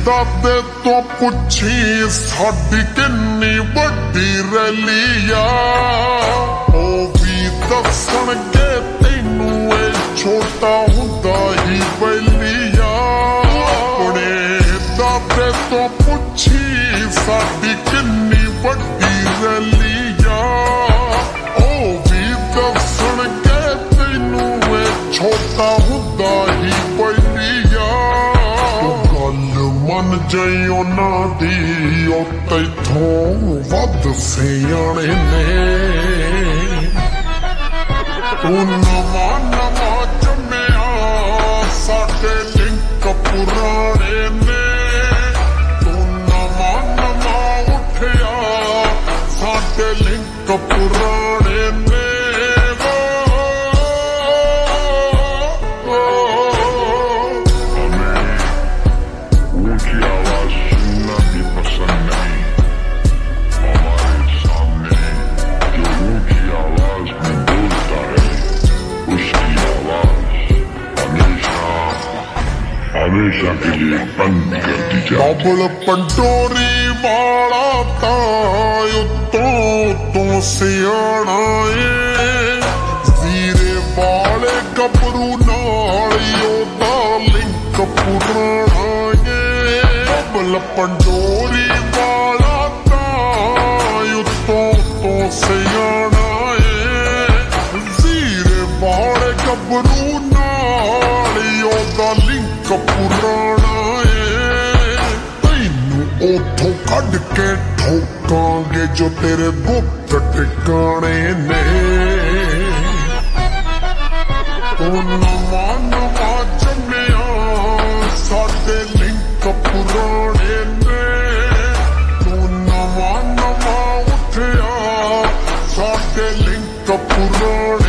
ਦਾਦੇ ਤੋਂ ਪੁੱਛੀ ਸਾਡੀ ਕਿੰਨੀ ਵੱਡੀ ਰੈਲੀ ਆ, ਉਹ ਵੀ ਦੱਸਣਗੇ ਤੈਨੂੰ ਇਹ ਛੋਟਾ ਹੁੰਦਾ ਹੀ ਵੈਲੀ ਆ। ਆਪਣੇ ਦਾਦੇ ਤੋਂ ਪੁੱਛੀ ਸਾਡੀ ਕਿੰਨੀ ਵੱਡੀ ਰੈਲੀ ਆ, ਉਹ ਵੀ ਦੱਸਣਗੇ ਤੈਨੂੰ ਇਹ ਛੋਟਾ ਹੁੰਦਾ ਹੀ ਵੈਲੀ ਆ। ਮੰਨ ਜਾਈ ਉਹਨਾਂ ਦੀ ਉਹ ਤੈਥੋਂ ਵੱਧ ਸਿਆਣੇ ਨੇ, ਤੂੰ ਨਵਾਂ ਨਵਾਂ ਜੰਮਿਆ ਸਾਡੇ ਲਿੰਕ ਪੁਰਾਣੇ ਨੇ, ਤੂੰ ਨਵਾਂ ਨਵਾਂ ਉੱਠਿਆ ਸਾਡੇ ਲਿੰਕ ਪੁਰਾਣੇ ਨੇ। हमेशा के लिए बंद कर दी जाए। बबल पंडोरी वाला तां उत्तों सियाणा ए, वीरे वाले गबरू नाल ओदा लिंक पुराना ए। बबल पंडोरी वाला तां उत्तों सियाणा ए, वीरे वाले गबरू नाल ओदा लिंक पुराना ए। तैनू उथों कढ के ठोकांगे जो तेरे गुप्त ठिकाने ने, तू नवां नवां जम्मिया साडे लिंक पुराने ने, तू नवां नवां उठिया साडे लिंक पुराने।